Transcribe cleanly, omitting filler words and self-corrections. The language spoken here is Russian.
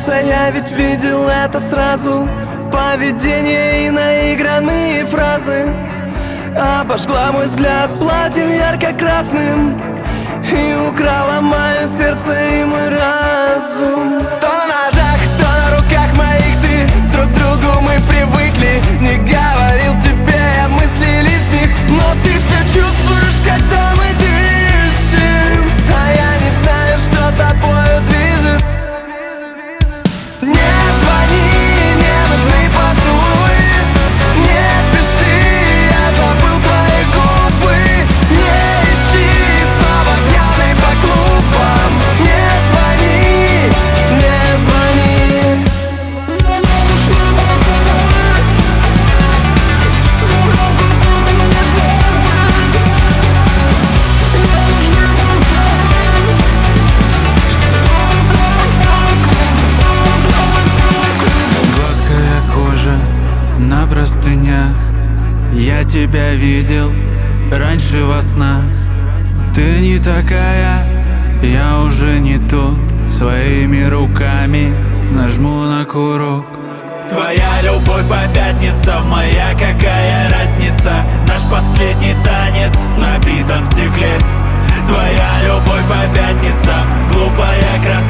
кажется, я ведь видел это сразу. Поведение и наигранные фразы. Обожгла мой взгляд платьем ярко-красным и украла мое сердце и мой разум. То на ножах, то на руках моих ты. Друг к другу мы привыкли. Не говорил тебе я мыслей лишних, но ты все чувствуешь, когда мы дышим. А я не знаю, что тобою движет. Не звони, не нужны поцелуи. Не пиши, я забыл твои губы. Не ищи снова пьяный по клубам. Не звони, не звони. Гладкая кожа на простынях. Я тебя видел раньше во снах. Ты не такая, я уже не тут. Своими руками нажму на курок. Твоя любовь по пятницам, моя какая разница? Наш последний танец на битом стекле. Твоя любовь по пятницам, глупая красота.